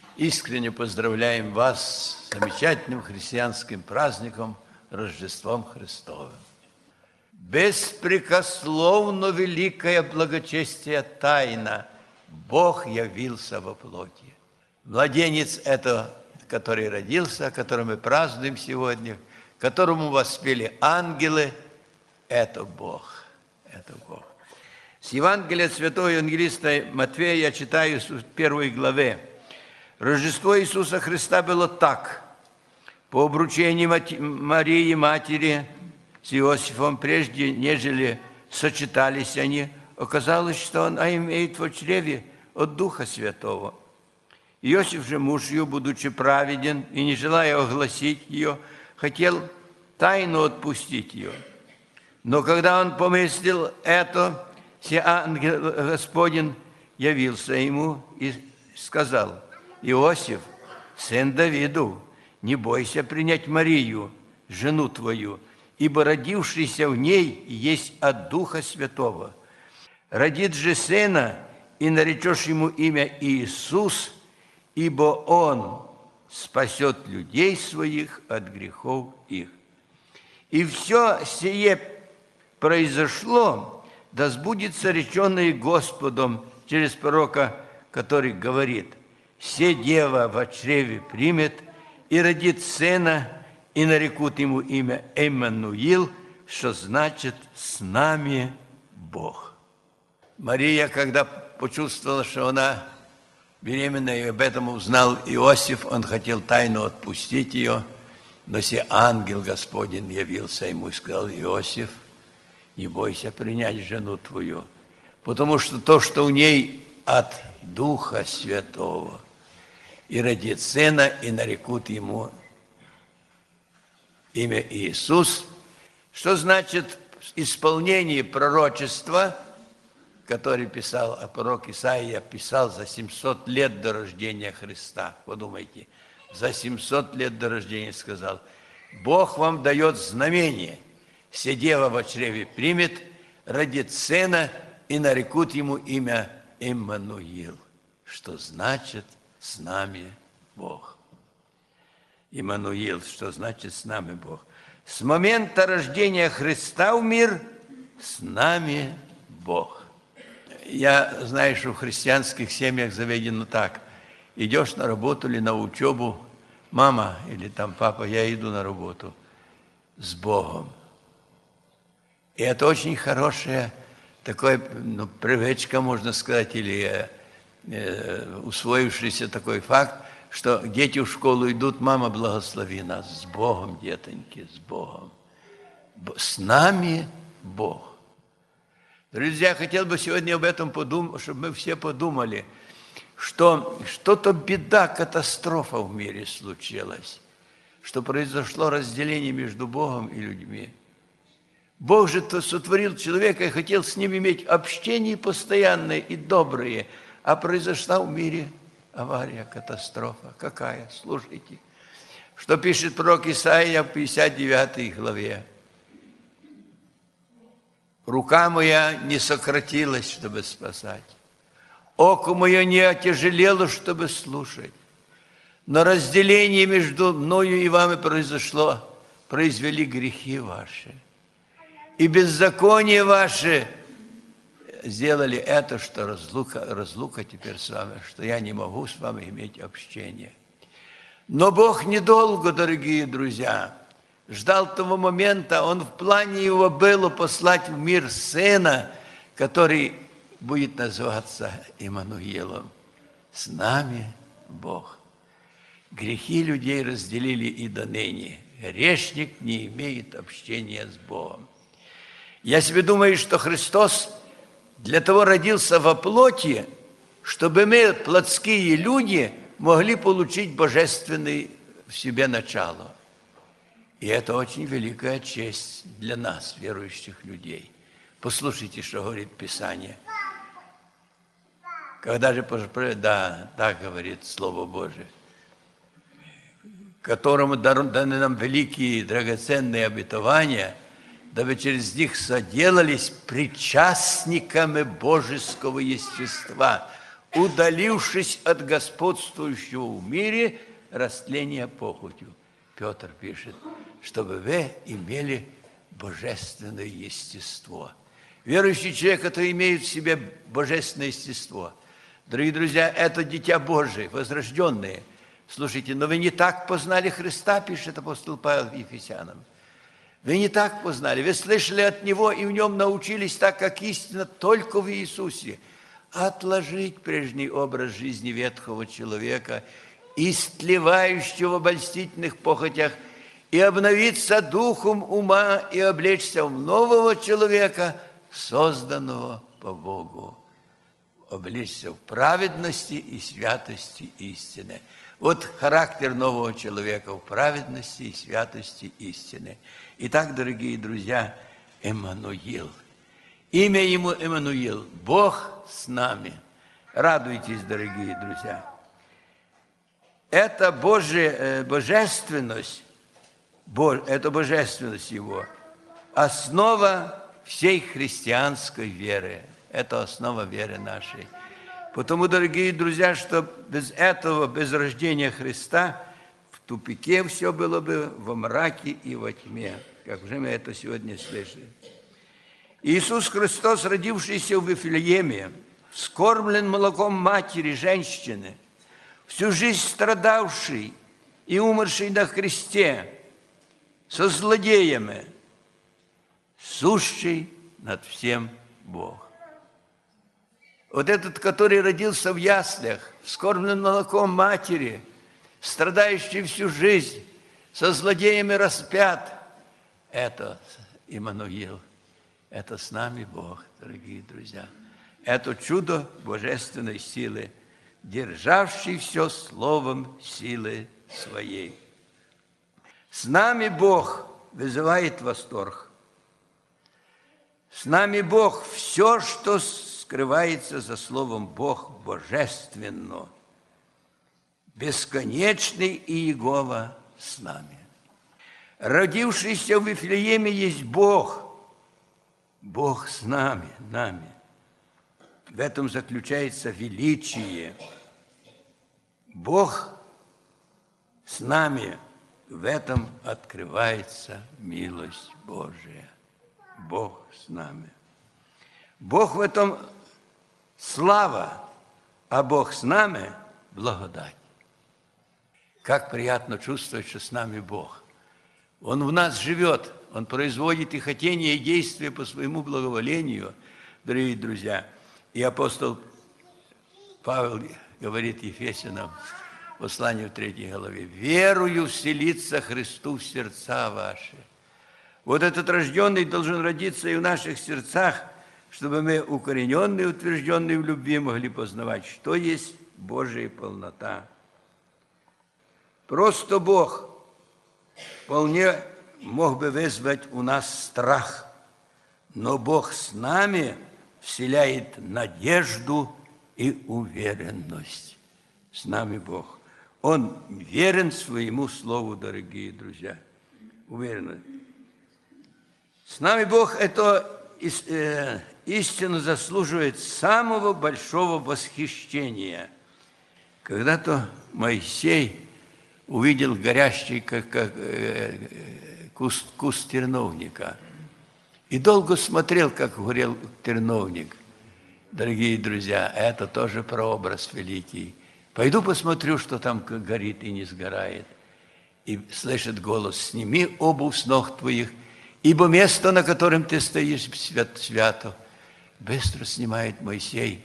Искренне поздравляем вас с замечательным христианским праздником Рождеством Христовым. Беспрекословно великое благочестие тайна. Бог явился во плоти. Младенец это, который родился, о котором мы празднуем сегодня, которому воспели ангелы, это Бог. Это Бог. С Евангелия святого евангелиста Матфея я читаю в 1 главе. Рождество Иисуса Христа было так. По обручению Марии, матери, с Иосифом, прежде нежели сочетались они, оказалось, что она имеет в чреве от Духа Святого. Иосиф же, муж ее, будучи праведен и не желая огласить ее, хотел тайну отпустить ее. Но когда он помыслил это, сей ангел Господень явился ему и сказал: Иосиф, сын Давиду, не бойся принять Марию, жену твою, ибо родившийся в ней есть от Духа Святого. Родит же сына, и наречешь ему имя Иисус, ибо он спасет людей своих от грехов их. И все сие произошло, да сбудется реченное Господом через пророка, который говорит: «Се дева во чреве примет и родит сына, и нарекут ему имя Эммануил», что значит «с нами Бог». Мария, когда почувствовала, что она беременна, и об этом узнал Иосиф, он хотел тайну отпустить ее, но сей ангел Господень явился ему и сказал: Иосиф, не бойся принять жену твою, потому что то, что у ней от Духа Святого, и родит сына, и нарекут ему имя Иисус, что значит исполнение пророчества, который писал, а пророк Исаия писал за 700 лет до рождения Христа. Подумайте, за 700 лет до рождения сказал: Бог вам дает знамение, се дева во чреве примет, родит сына, и нарекут ему имя Иммануил, что значит «с нами Бог». Иммануил, что значит «с нами Бог». С момента рождения Христа в мир с нами Бог. Я знаю, что в христианских семьях заведено так. Идешь на работу или на учебу, мама или там папа, я иду на работу с Богом. И это очень хорошая такая привычка, можно сказать, или усвоившийся такой факт, что дети в школу идут: мама, благослови нас, с Богом, детоньки, с Богом. С нами Бог. Друзья, хотел бы сегодня об этом подумать, чтобы мы все подумали, что что-то беда, катастрофа в мире случилась, что произошло разделение между Богом и людьми. Бог же сотворил человека и хотел с ним иметь общение постоянное и доброе, а произошла в мире авария, катастрофа. Какая? Слушайте, что пишет пророк Исаия в 59 главе. «Рука моя не сократилась, чтобы спасать, око мое не отяжелело, чтобы слушать, но разделение между мною и вами произвели грехи ваши, и беззаконие ваше сделали это, что разлука теперь с вами, что я не могу с вами иметь общение». Но Бог недолго, дорогие друзья, ждал того момента. Он в плане его было послать в мир Сына, который будет называться Иммануилом. С нами Бог. Грехи людей разделили и до ныне. Грешник не имеет общения с Богом. Я себе думаю, что Христос для того родился во плоти, чтобы мы, плотские люди, могли получить божественное в себе начало. И это очень великая честь для нас, верующих людей. Послушайте, что говорит Писание. Когда же, да, так говорит Слово Божие, которому даны нам великие драгоценные обетования, дабы через них соделались причастниками божеского естества, удалившись от господствующего в мире растления похотью. Петр пишет, чтобы вы имели божественное естество. Верующий человек, который имеет в себе божественное естество. Дорогие друзья, это дитя Божие, возрожденное. Слушайте, но вы не так познали Христа, пишет апостол Павел Ефесянам. Вы не так познали, вы слышали от Него и в Нем научились так, как истина, только в Иисусе. Отложить прежний образ жизни ветхого человека, истлевающего в обольстительных похотях, и обновиться духом ума и облечься в нового человека, созданного по Богу. Облечься в праведности и святости истины. Вот характер нового человека в праведности и святости истины. Итак, дорогие друзья, Эммануил. Имя ему Эммануил. Бог с нами. Радуйтесь, дорогие друзья. Это божественность, это божественность Его, основа всей христианской веры. Это основа веры нашей. Потому, дорогие друзья, что без этого, без рождения Христа, в тупике все было бы, во мраке и во тьме, как уже мы это сегодня слышали. Иисус Христос, родившийся в Вифлееме, вскормлен молоком матери, женщины, всю жизнь страдавший и умерший на кресте, со злодеями, сущий над всем Бог. Вот этот, который родился в яслях, вскормлен молоком матери, страдающий всю жизнь, со злодеями распят, это Иммануил, это с нами Бог, дорогие друзья. Это чудо божественной силы, державший все словом силы своей. С нами Бог вызывает восторг. С нами Бог, все, что скрывается за словом Бог, божественно, бесконечный и Иегова с нами. Родившийся в Вифлееме есть Бог, Бог с нами, нами. В этом заключается величие. Бог с нами, в этом открывается милость Божия. Бог с нами. Бог в этом слава, а Бог с нами благодать. Как приятно чувствовать, что с нами Бог. Он в нас живет, Он производит и хотения, и действия по своему благоволению, дорогие друзья. И апостол Павел говорит Ефесянам в послании в 3 главе: «Верую вселиться Христу в сердца ваши». Вот этот рожденный должен родиться и в наших сердцах, чтобы мы, укорененные, утвержденные в любви, могли познавать, что есть Божия полнота. Просто Бог вполне мог бы вызвать у нас страх, но Бог с нами вселяет надежду и уверенность. С нами Бог. Он верен своему слову, дорогие друзья. Уверен. С нами Бог, это истина заслуживает самого большого восхищения. Когда-то Моисей увидел горящий как куст терновника и долго смотрел, как горел терновник. Дорогие друзья, это тоже прообраз великий. Пойду посмотрю, что там горит и не сгорает. И слышит голос: «Сними обувь с ног твоих, ибо место, на котором ты стоишь, свято». Быстро снимает Моисей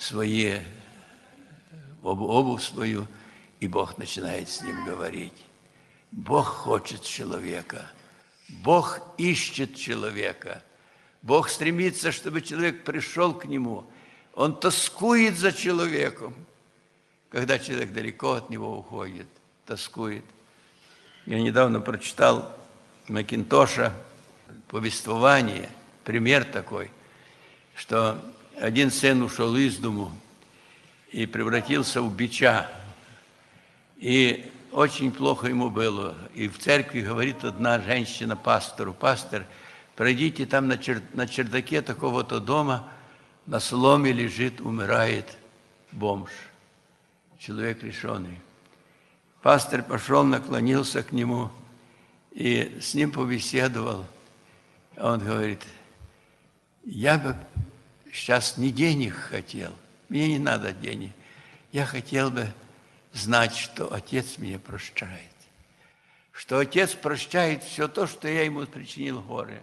обувь свою, и Бог начинает с ним говорить. Бог хочет человека. Бог ищет человека. Бог стремится, чтобы человек пришел к Нему. Он тоскует за человеком. Когда человек далеко от Него уходит, тоскует. Я недавно прочитал Макинтоша повествование, пример такой, что один сын ушел из дому и превратился в бича. И очень плохо ему было. И в церкви говорит одна женщина пастору: «Пастор, пройдите там на чердаке такого-то дома, на соломе лежит, умирает бомж, человек лишенный. Пастор пошел, наклонился к нему и с ним побеседовал. Он говорит: я бы сейчас не денег хотел, мне не надо денег. Я хотел бы знать, что Отец меня прощает. Что Отец прощает все то, что я ему причинил горе.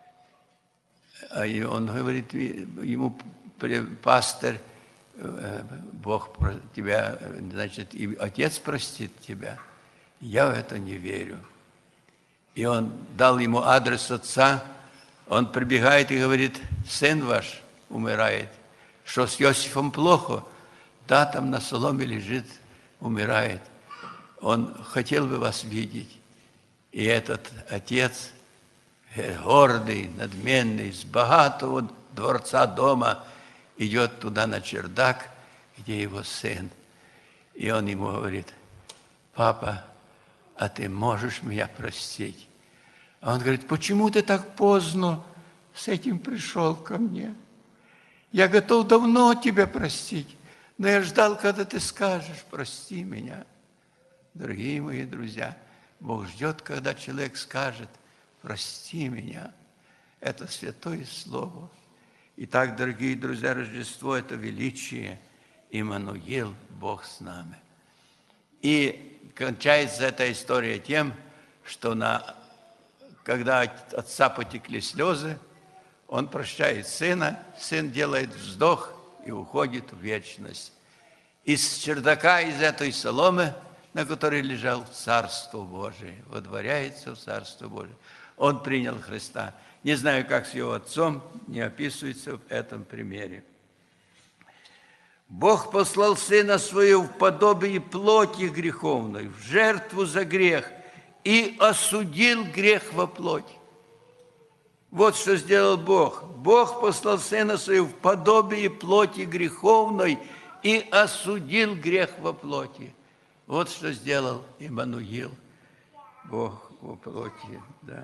А он говорит ему: пастор, Бог тебя, значит, и Отец простит тебя. Я в это не верю. И он дал ему адрес отца. Он прибегает и говорит: сын ваш умирает. Что с Иосифом плохо? Да, там на соломе лежит, умирает. Он хотел бы вас видеть. И этот отец, гордый, надменный, с богатого дворца дома, идет туда на чердак, где его сын. И он ему говорит: папа, а ты можешь меня простить? А он говорит: почему ты так поздно с этим пришел ко мне? Я готов давно тебя простить, но я ждал, когда ты скажешь: прости меня. Дорогие мои друзья, Бог ждет, когда человек скажет: прости меня. Это святое слово. Итак, дорогие друзья, Рождество – это величие. Иммануил, Бог с нами. И кончается эта история тем, что когда от отца потекли слезы, он прощает сына, сын делает вздох и уходит в вечность. Из чердака, из этой соломы, на которой лежал Царство Божие, водворяется в Царство Божие. Он принял Христа. Не знаю, как с его отцом, не описывается в этом примере. Бог послал Сына Своего в подобие плоти греховной, в жертву за грех, и осудил грех во плоти. Вот что сделал Бог. Бог послал Сына Своего в подобие плоти греховной и осудил грех во плоти. Вот что сделал Иммануил, Бог во плоти. Да.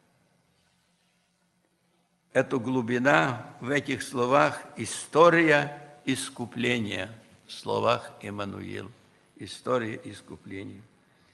Эта глубина в этих словах – история искупления. В словах Иммануил. История искупления.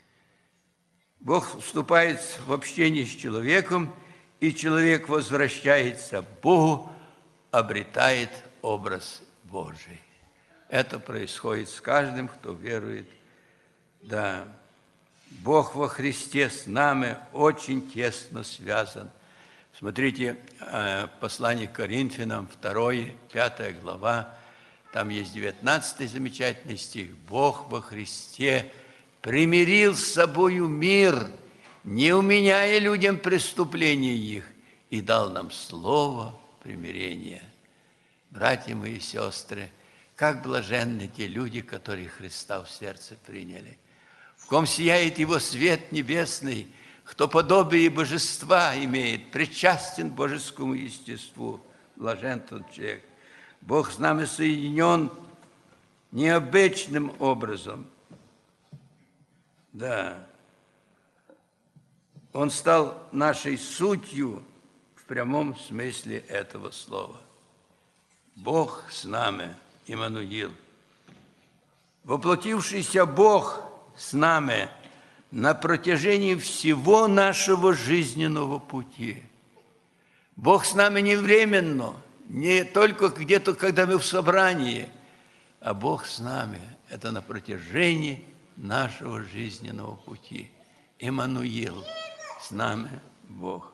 Бог вступает в общение с человеком, и человек возвращается к Богу, обретает образ Божий. Это происходит с каждым, кто верует. Да, Бог во Христе с нами очень тесно связан. Смотрите, послание к Коринфянам, 2, 5 глава, там есть 19 замечательный стих. Бог во Христе примирил с собою мир, не уменяя людям преступления их, и дал нам слово примирения. Братья мои и сестры, как блаженны те люди, которые Христа в сердце приняли, в ком сияет Его свет небесный, кто подобие божества имеет, причастен божескому естеству. Блажен тот человек. Бог с нами соединен необычным образом. Да. Он стал нашей сутью в прямом смысле этого слова. Бог с нами, Иммануил. Воплотившийся Бог с нами на протяжении всего нашего жизненного пути. Бог с нами не временно, не только где-то, когда мы в собрании, а Бог с нами – это на протяжении нашего жизненного пути. Иммануил, с нами Бог.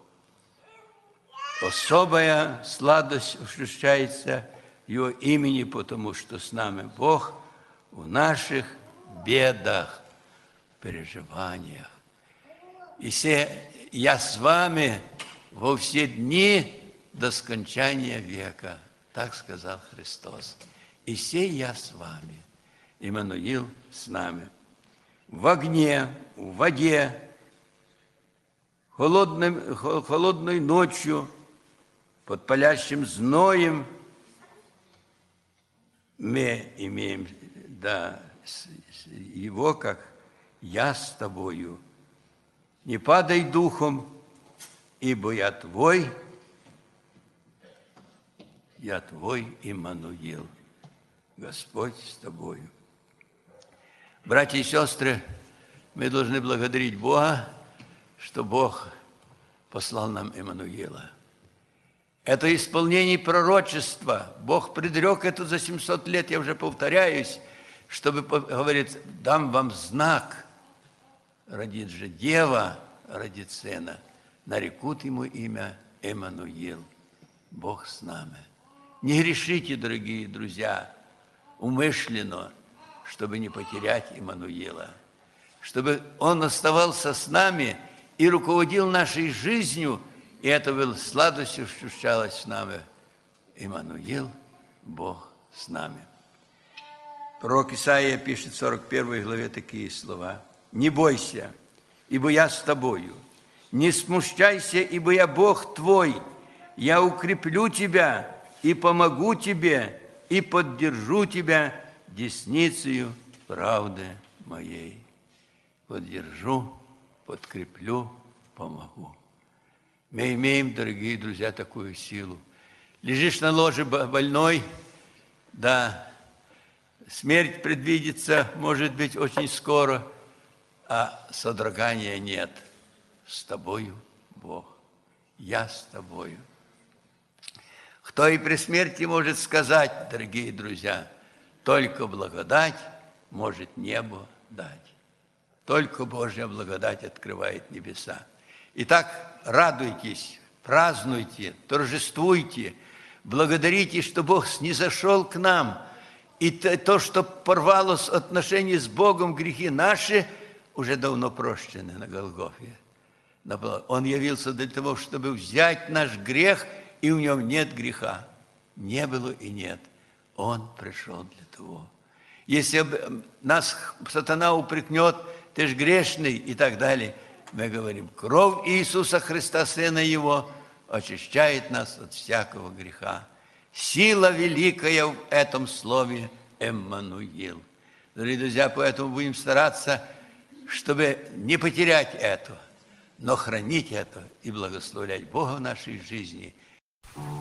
Особая сладость ощущается в Его имени, потому что с нами Бог в наших бедах, переживаниях. И се я с вами во все дни до скончания века, так сказал Христос. И се я с вами, Иммануил с нами. В огне, в воде, холодной ночью, под палящим зноем мы имеем, да, Его, как «Я с тобою». Не падай духом, ибо я твой Иммануил. Господь с тобою. Братья и сестры, мы должны благодарить Бога, что Бог послал нам Иммануила. Это исполнение пророчества. Бог предрек это за 700 лет, я уже повторяюсь, чтобы, говорит, дам вам знак. Родит же дева, родит сына, нарекут ему имя Иммануил. Бог с нами. Не грешите, дорогие друзья, умышленно, чтобы не потерять Иммануила, чтобы он оставался с нами и руководил нашей жизнью, и это было сладостью ощущалось с нами. Иммануил, Бог с нами. Пророк Исаия пишет в 41 главе такие слова. «Не бойся, ибо я с тобою. Не смущайся, ибо я Бог твой. Я укреплю тебя и помогу тебе, и поддержу тебя десницею правды моей». Поддержу, подкреплю, помогу. Мы имеем, дорогие друзья, такую силу. Лежишь на ложе больной, да, смерть предвидится, может быть, очень скоро, а содрогания нет. С тобою Бог, я с тобою. Кто и при смерти может сказать, дорогие друзья, только благодать может небо дать. Только Божья благодать открывает небеса. Итак, радуйтесь, празднуйте, торжествуйте, благодарите, что Бог снизошел к нам. И то, что порвало отношения с Богом, грехи наши, уже давно прощены на Голгофе. Он явился для того, чтобы взять наш грех, и в нем нет греха. Не было и нет. Он пришел для того. Если нас сатана упрекнет, ты ж грешный и так далее, мы говорим, кровь Иисуса Христа, Сына Его, очищает нас от всякого греха. Сила великая в этом слове Эммануил. Дорогие друзья, поэтому будем стараться, чтобы не потерять это, но хранить это и благословлять Бога в нашей жизни.